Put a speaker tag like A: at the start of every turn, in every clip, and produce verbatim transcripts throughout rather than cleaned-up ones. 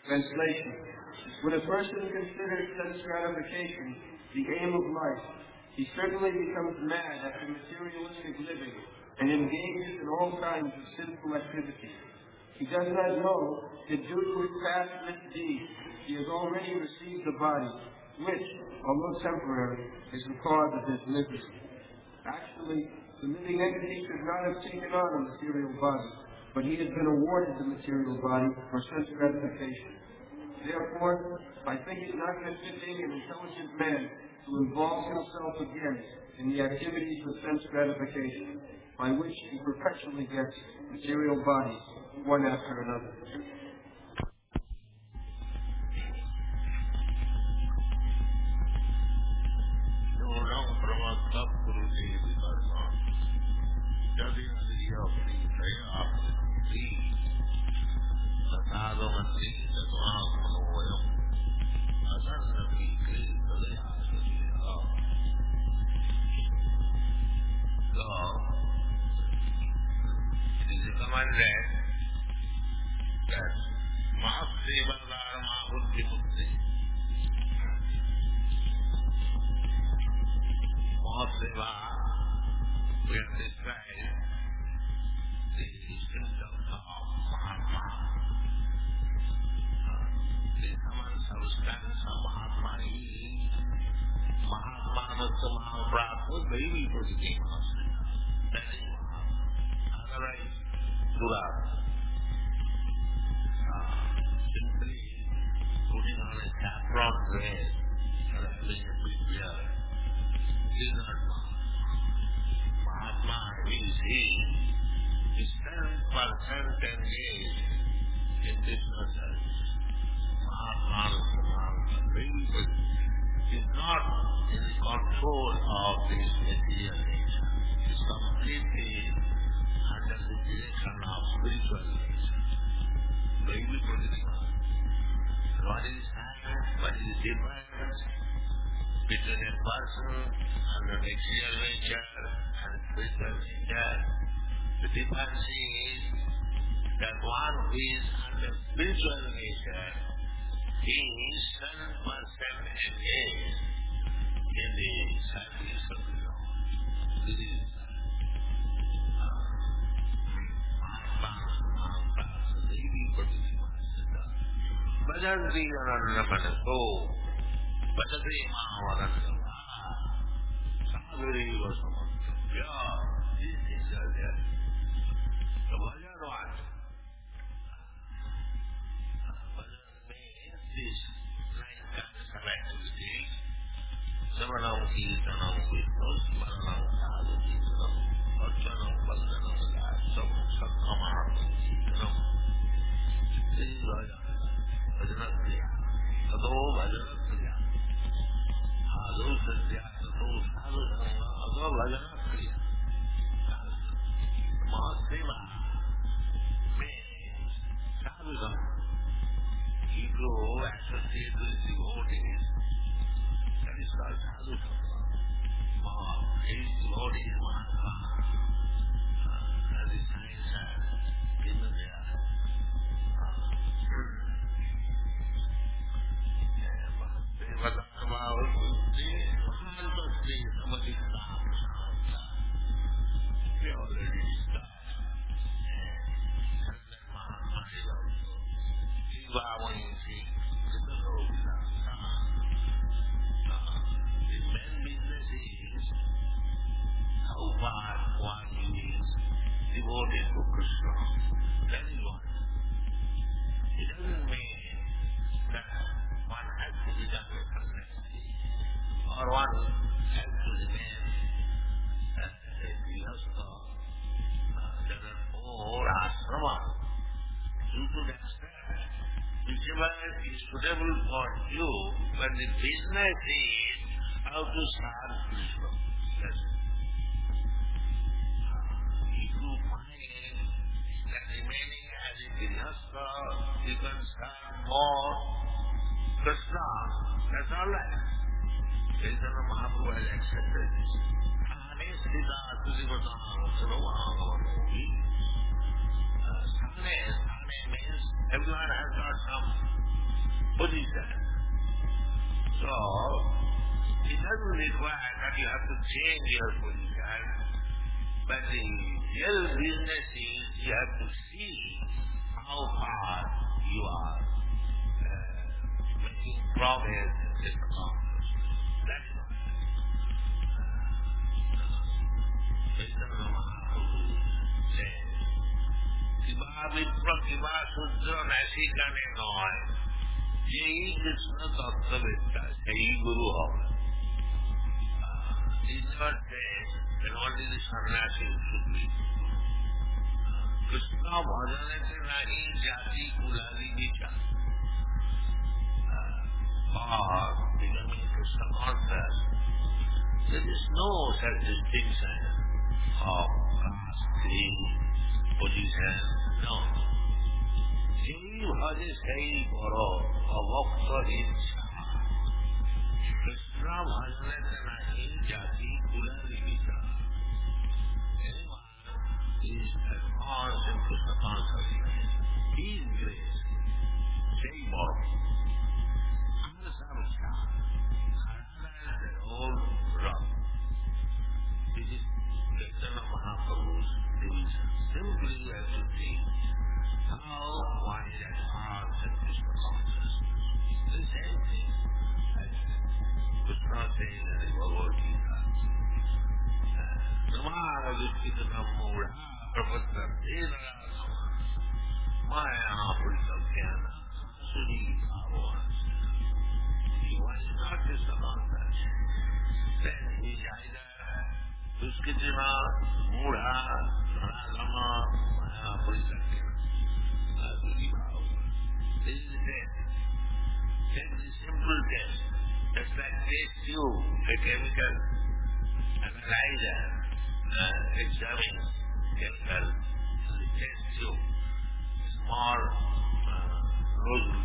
A: Translation. When a person considers sense gratification the aim of life, he certainly becomes mad after materialistic living and engages in all kinds of sinful activities. He does not know that due to his past misdeeds, he has already received the body, which, although temporary, is the cause of his misery. Actually, the living entity should not have taken on a material body, but he has been awarded the material body for sense gratification. Therefore, I think it not befitting an intelligent man to involve himself again in the activities of sense gratification, by which he perpetually gets material bodies, one after another.
B: Everyone has got some position. So, it doesn't require that you have to change your position, but the real business is you have to see how far you are uh, making progress in this accomplishment. That is what Chaitanya Mahaprabhu said. Kiva Vipra Kiva Sudra Nasikane Noy Jai Krishna Tattvavitta Jai Guru Hoga. He never said that only the sannyasi should be. Krishna bhajanate nahi jati kulali vicha. Or becoming Krishna conscious, there is no such distinction of caste, creed, position, no. Jai bhaje sai goro avakta hinsa. Krishna bhajanate nahi jati kulali vicha. Anyone is advanced in Krishna consciousness, he is great. Sai goro. This is Chaitanya Mahaprabhu's division. Simply you have to think how one is advanced in Krishna consciousness. The same thing as Krishna says in the Bhagavad Gita. Namara Vishkita Namura Prabhata Tena Maya Purisakyana Suri Bhava. One is not Krishna conscious, then he is either Duskitina, Mudha, Dhanagama, Maya, Purisakyana, Suri Bhava. This is the test. Take this simple test. Just like test tube, a chemical analyzer, uh, examines chemical test tube, small uh, rosary.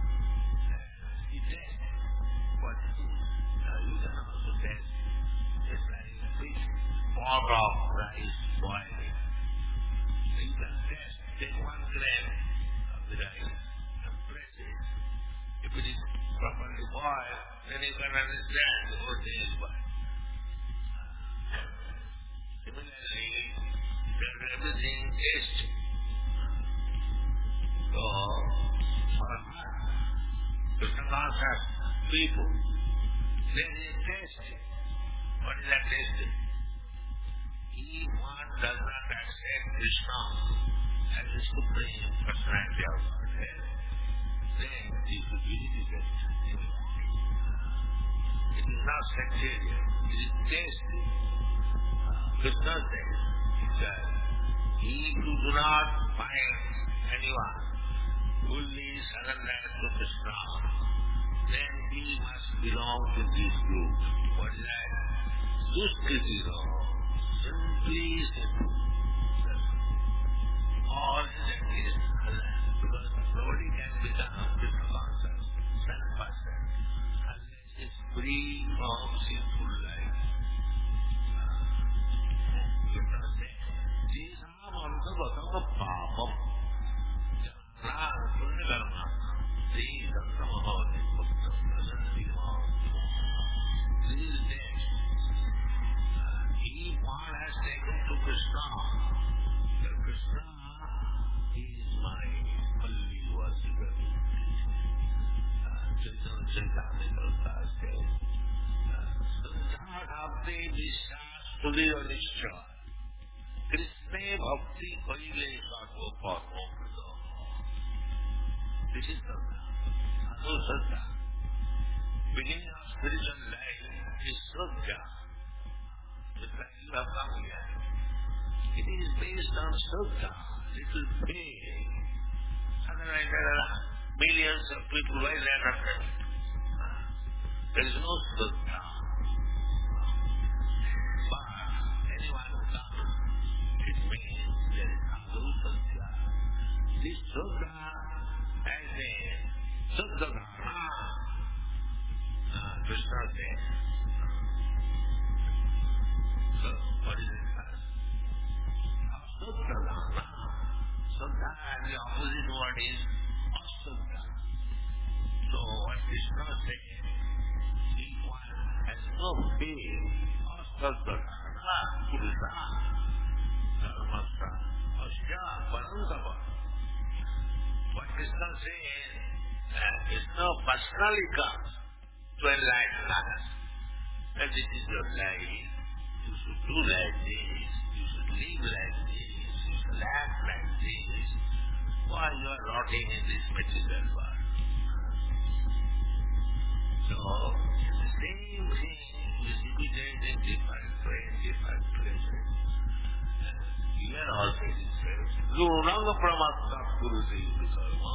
B: But uh, you can also test just like a big pot of rice boiling. You can test, take one gram of the rice and press it. If it is properly boiled, then you can understand the whole thing is boiled. Similarly, there is everything tasty. So, for Krishna conscious people, there is a test. What is that test? If one does not accept Krishna as the supreme personality of Godhead, then he should be rejected. It is not sectarian, it is tasty. Krishna says that if you do not find anyone fully surrendered to Krishna, then he must belong to this group. What is that? Duskritino. Simply simple. All is against Allah. Because nobody can become Krishna conscious, self-person, unless he is free from sinful life. Krishna says, Jisam antavakam papam. Jnana punya karma. Sri Dhamma This is the text. If one has taken to Krishna, then Krishna is my only worshipper. Chaitanya Charitamrita says, Sandhadabde Vishas Sudhira Nishcha Krishna Bhakti Kaile Sato Parmo Prado. This is Sandha. Anu Sandha. Beginning of spiritual life is Shraddha. Just like you have come here. It is based on Shraddha. It will pay. Otherwise there are millions of people, why they are not coming? There is no Shraddha. But anyone who comes, it means there is no Shraddha. This Shraddha has a Shraddha Dharma. Krishna says. So, what is it first? Suddha. Suddha and the opposite word is Asuddha. So, Krishna said, if one has no faith, Asadharana Purusa, Dharmasa, Asya, Parantava. What Krishna says, that Krishna personally comes to enlighten us. That this is your life, you should do like this, you should live like this, you should act like this, while you are rotting in this material world. So, the same thing is repeated in different ways, different places. Here also it is said, Lunanga Pramakta Purusi Vikarma.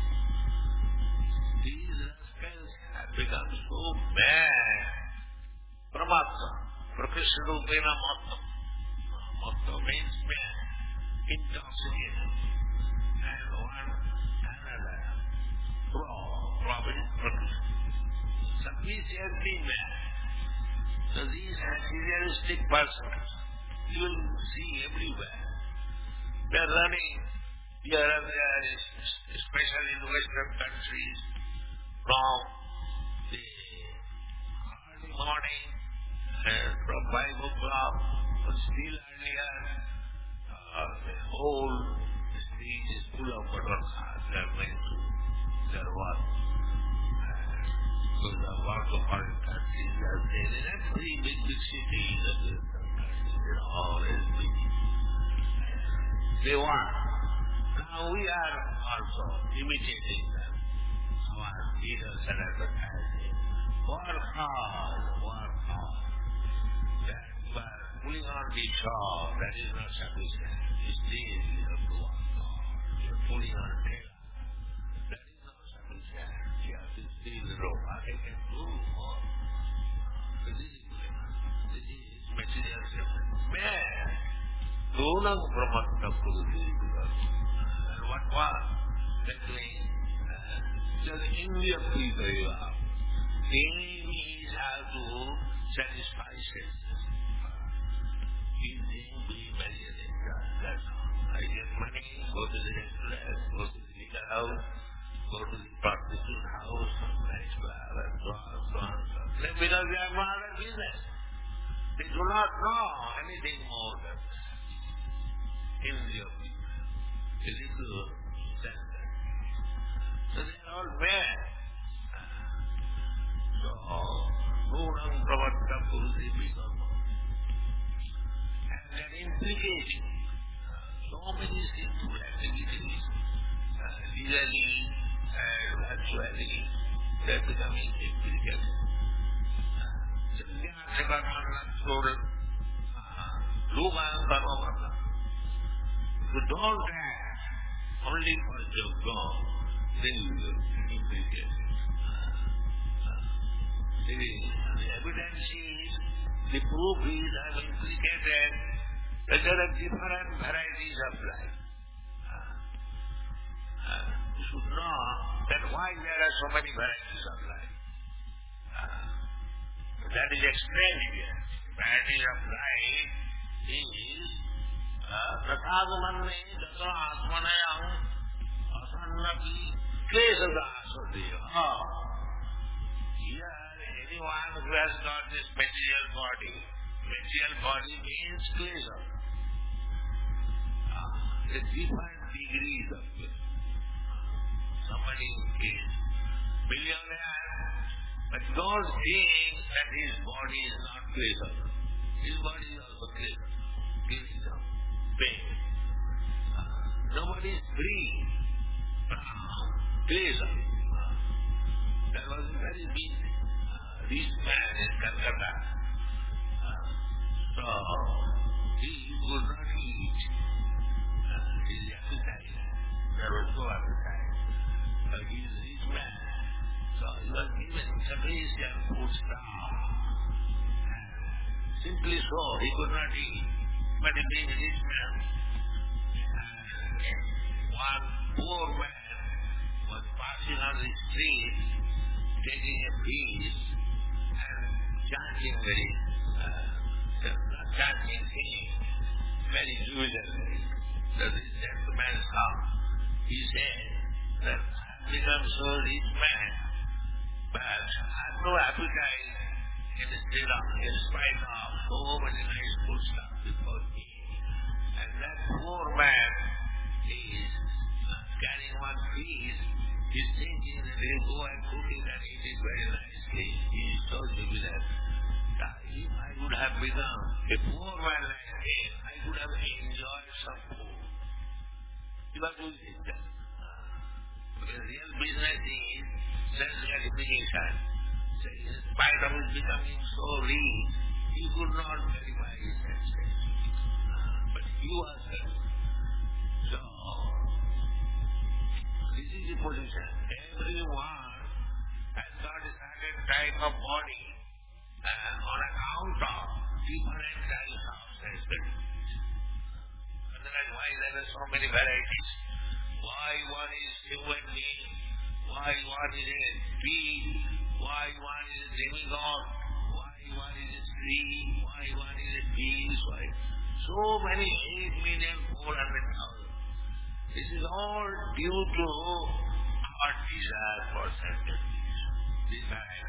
B: These rascals have become so bad. Pramakta, Prakrisharupena Matta. Matta means man, intoxicated. And one another, Prabhu, Prabhu is Prakrishna. Sufficiently mad. So these materialistic persons, you will see everywhere. They are running here and there, especially in Western countries, from the early morning and from five o'clock, but still earlier, uh, the whole street is full of motor cars. They are going to their work. So the work of foreign countries are there in every big, big city of the countries. They are always busy. They want. Now we are also imitating them. Our leaders are advertising. Work hard, work hard. That but pulling on the shawl, that is not sufficient. It's this, you have to work hard. You're pulling on a tailor. That is not sufficient. You have to steal the rope. I can do more. So this is this is material difference. Man, Lunang Brahmata Purusi. And what was? That means just India people you are. The aim is how to satisfy senses. Eating, being married, that's all. I get money, go to the restaurant, go to the liquor house, go to the prostitute house, nice bar, and so on, so on, so on. Because they are not a business. They do not know anything more than this. India people. A little standard. So they are all bad. So, Nurang Pravatta Purusi Bhikama. And they are implicating so many sinful activities, uh, legally and virtually, they are becoming implicated. Sannyana Sevakarana Sura, Luman Paramata. If you don't act only for your God, then you will be implicated. The, the evidence is, the proof is I am implicated that there are different varieties of life. Uh, uh, you should know that why there are so many varieties of life. Uh, that is explained here. Variety of life is Prathagumanne Dato Atmanayam Asannati Klesadasadeya. Here, anyone who has got this material body, material body means klesa. Uh, the different degrees of it. Somebody is millionaire, but don't think that his body is not klesa. His body is also klesa. Gives him pain. Uh, nobody is free. Klesa. Uh, there was a very big uh, rich man in Calcutta. Uh, so, he could not eat. Uh, his appetite. There was no appetite. Uh, he is a rich man. So, he was given sufficient food stuff. Simply so, he could not eat. But he being a rich man, one poor man was passing on the street, taking a piece and chanting very, uh, not chanting, singing, very jubilantly. So this gentleman saw, he said that I have become so rich man, but I have no appetite in spite of, in spite of so many nice food stuff before me. And that poor man is carrying one piece, he's thinking that he'll go and cook it and eat it very nicely. He is so jubilant. If I would have become a poor man like him, I could have enjoyed some food. You are doing it. Because real business is sense gratification. So in spite of his becoming so rich, he could not verify his senses. But you are certain. So, this is the position. Everyone has got a certain type of body uh, on account of different types of senses. Otherwise, why there are so many varieties? Why one is human being? Why one is a bee? Why one is a demigod? Why one is a tree? Why one is a beast? Why so many eight million four hundred thousand? This is all due to our desire for sanctification. Desire.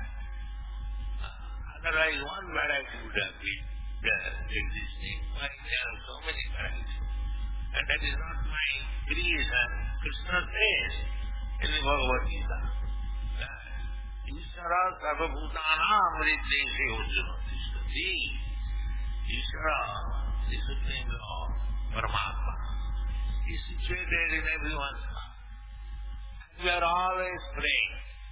B: Uh, otherwise, one variety would have been there existing. Why there are so many varieties? And that is not my creation. Krishna says in the Bhagavad Gita that Ishvara sarva bhutanam hrideshe Arjuna tishtati. Ishvara, the Supreme Lord, Paramatma, is situated in everyone's heart. We are always praying.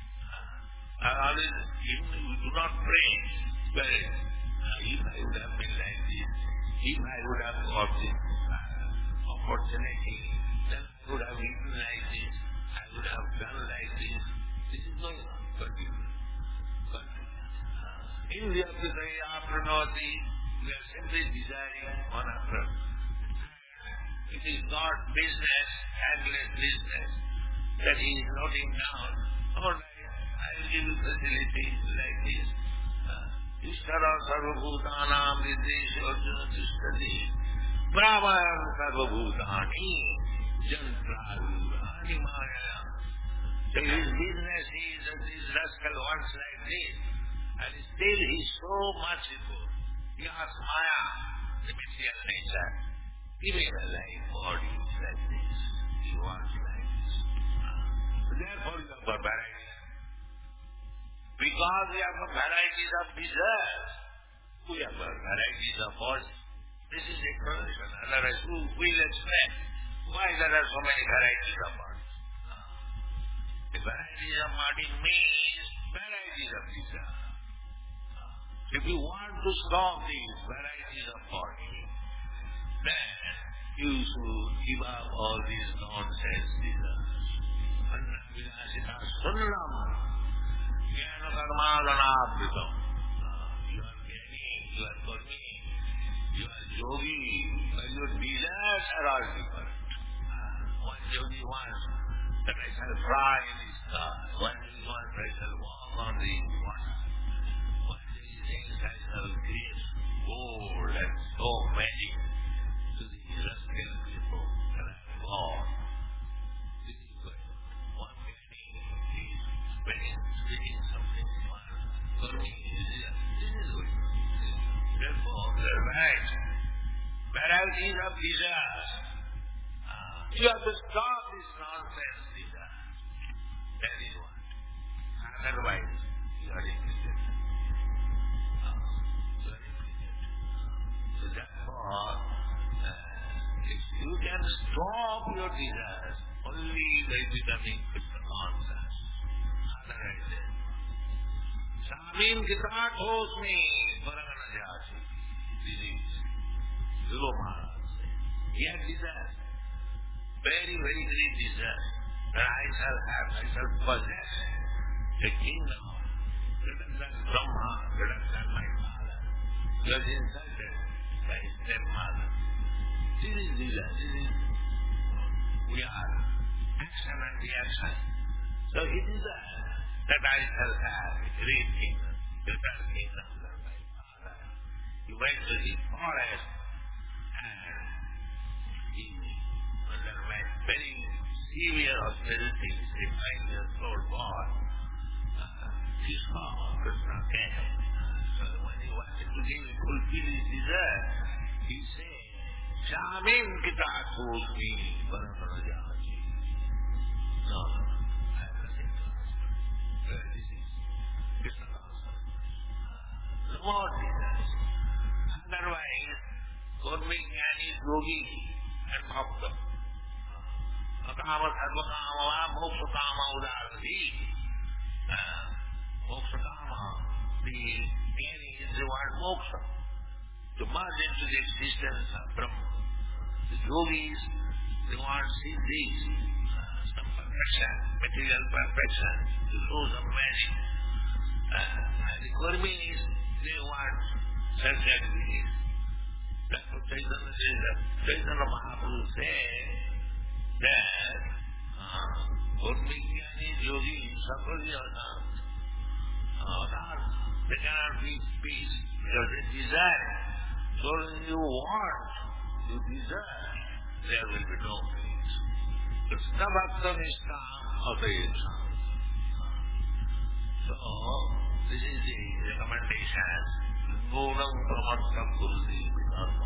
B: Uh, always, even if we do not pray, well, uh, if I would have been like this, if I would have got this uh, opportunity, then I would have eaten like this, I would have done like this. This is going on. Continue. Continue. Uh, in the Apranoti, we are simply desiring one after another. It is not business, handless business, that he is noting down. All right, I will give you facilities like this. Ishvara sarva bhutanam hrideshe Arjuna tishtati. Brahman sarva bhutani jantrarurani maya. So his business is that this rascal wants like this, and still he is so merciful. He asks Maya, the material nature, give me a life body like this. He wants like this. So therefore you have got variety. Because we have got varieties of desires, we have got varieties of bodies. This is explanation. Otherwise, who will explain why there are so many varieties of bodies? The varieties of body means varieties of desire. If you want to stop these varieties of body, then you should give up all these nonsense desires. Anna vilasita sunnam jnana karmadanabritam. You are gaining, you are karmi, you are yogi, and your desires are all different. One yogi wants that I shall fly in the sky. One yogi wants I shall walk on the water. One yogi thinks I shall create gold and so magic to the rascal people, and I am God. This is good. One yogi is speaking, speaking something fun. For me, this is good. Therefore, the right varieties of desires. You have to stop this nonsense desire. That is what. Otherwise, you are implicit. You are implicit. So therefore, uh, if you can stop your desires only by becoming Krishna conscious. Otherwise, Samin kitat hosmi paragana jati. This is Dhruva Maharaj said. He had desires. Very, very great desire that I shall have, I shall possess a kingdom greater than Brahma, greater than my father. He was insulted by his stepmother. This is desire, this is, we are action and reaction. So he desired that I shall have a great kingdom, greater kingdom than my father. He went to the forest and he under my very severe austerity, this nine years old boy, uh, he Krishna, Krishna came. So when he wanted to give him fulfill his desire, he said, Shamim kita sosmi paramarajaji. No, no, I have nothing to ask. This is Krishna answer. No more desires. Otherwise, Gormik Jnani is yogi and bhakta. Akama sarvakama mokshakama udarati. Mokshakama, the meaning is the word moksha. To merge into the existence of Brahma. The yogis, they want siddhis, some perfection, material perfection, to show some magic. And the Gurmis, they want such activities. That's what Chaitanya says. Chaitanya Mahaprabhu said that Gurmik Jnani yogi suffers your nerves. They cannot be peace because they desire. So when you want, you desire, there will be no peace. Krishna Bhakta Nishtam Adayesha. So, this is the recommendation. Gunam Pramattam Guruji Vidharma.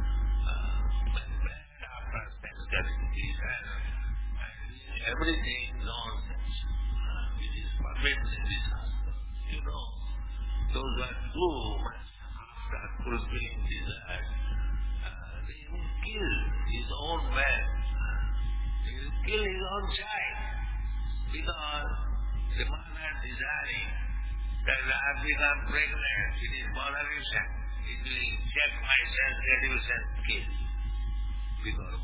B: After sense-getting and everything nonsense. It is forbidden in this Shastra. You know, those who are true after fulfilling desire, uh, they will kill his own man. He will kill his own child. Because the man is desiring that I have become pregnant, it is moderation. It will check my sense-gratification skill. Because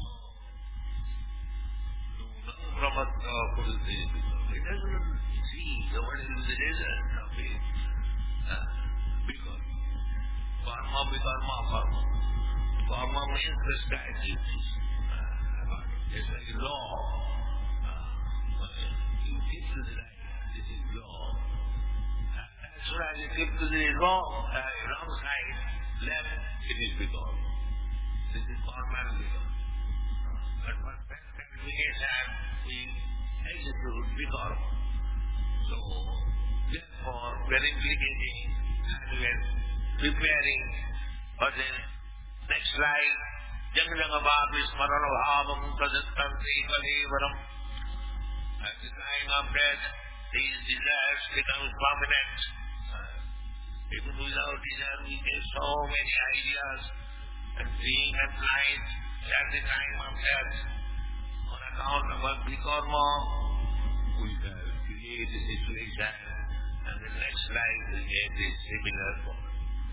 B: Brahmatma Purusha, it doesn't see what is the result of it. Uh, because karma bikarma karma. Karma means prescribed duties. Uh, it's like law. Uh, you keep to the right, this is law. Uh, as soon as you keep to the wrong, uh, wrong side, left, it is because. This is karma and because. But for sanctification, we execute because. So, therefore, we are implicating and we are preparing for the next life. Jang Jangabhavi Smarana Bhavam Tajantanti Kalivaram. At the time of death, these desires become permanent. Even without desire, we get so many ideas and dream at night at the time of death. On account of our bikarma, we have create a situation and the next life will get a similar form.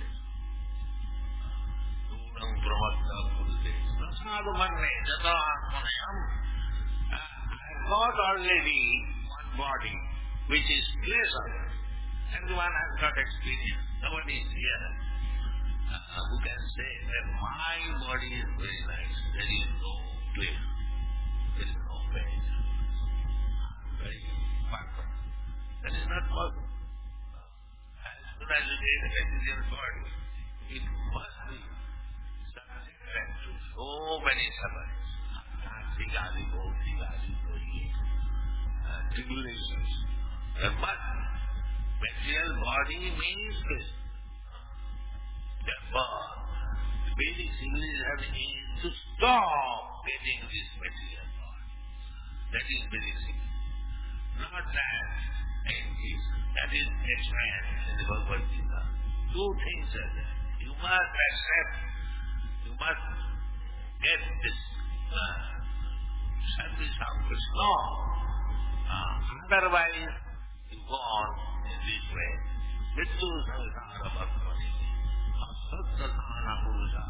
B: Nunam Brahmatta Purusha. Prasadu Manne Jata Atmanayam. I have got already one body which is pleasant. Everyone has got experience. Nobody is here uh, who can say that my body is very nice. There is no pleasure. There is no pain. Very perfect. That is not possible. As soon as you get a material body, it must be subject to so many sufferings. Sigari go, sigari go, tribulations. There must be. Material body means this. Therefore, the basic civilization is to stop getting this material body. That is basic civilization. Not that is, that is explained in the Bhagavad Gita. Two things are there. You must accept, you must get this uh, service of Krishna. Uh, otherwise, you go on in this way. Vittu Savisara Bhakti, Asatthana Purusha,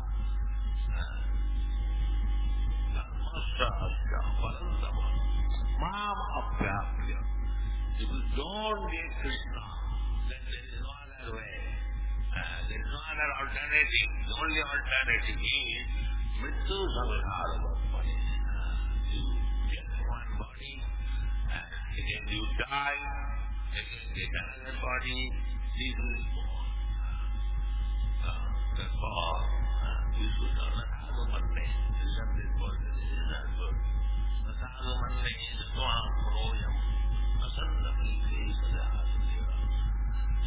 B: Dharmasya Asya Parantama, Mam Apyapya. If you don't get Krishna, then there is no other way. Uh, there is no other alternative. The only alternative is Vittu Savisara Bhakti. You get one body, and again you die. Again, get another body, this will go on. Uh, therefore, uh, we should learn Nathago Manne. Isn't this word? This is that word. Nathago Manne is Swam Proyam. Nasannati Kesaya Asya.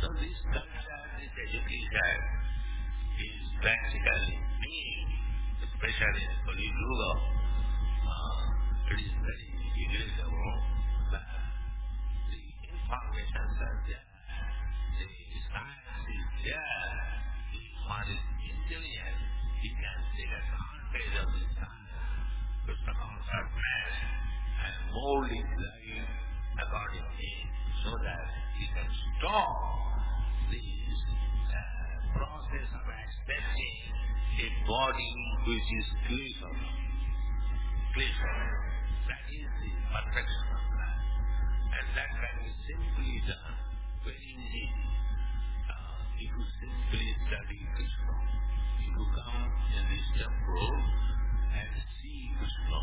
B: So this culture, this education is practically need, especially in Kali Yuga. Uh, it is very irritable that the information is there, the science is there, if one is intelligent, he can take advantage of this science to convert man and mold his life accordingly so that he can stop this uh, process of accepting a body which is clear. Clear. That is the perfection of man. And that can be simply done very easy. Uh, if you simply study Krishna, if you come in this temple and see Krishna,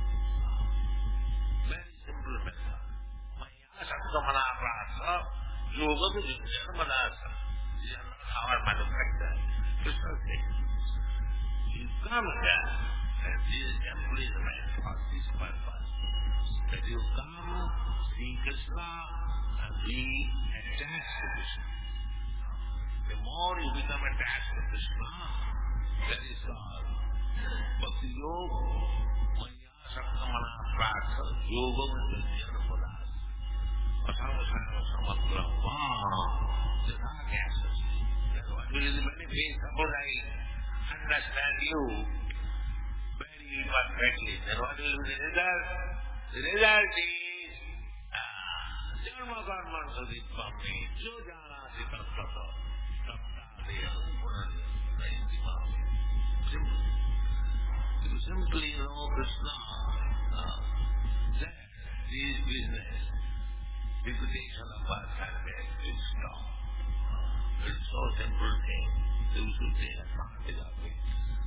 B: very simple method. Maya Saksamana Prasa, Yoga Vijnana Manasa. These are not our manufacture. Krishna says, you come here, and this temple is meant for this purpose. That you come, see Krishna, and be attached to Krishna. The more you become attached to Krishna, that is all. Bhakti Yoga, Maya Saksamana Prasa, Yoga Vijnana Manasa. Asana Samatra, wow, the dark answers. That's what will the benefit. Suppose I understand you very perfectly, then what will be the result? The result is Janma Karma Sadipami, Jojana Sitattata, Taptadaya Purana, Simple. You simply know Krishna, uh, that this business, reputation of birth and death will stop. It's so simple thing. You should take advantage of it.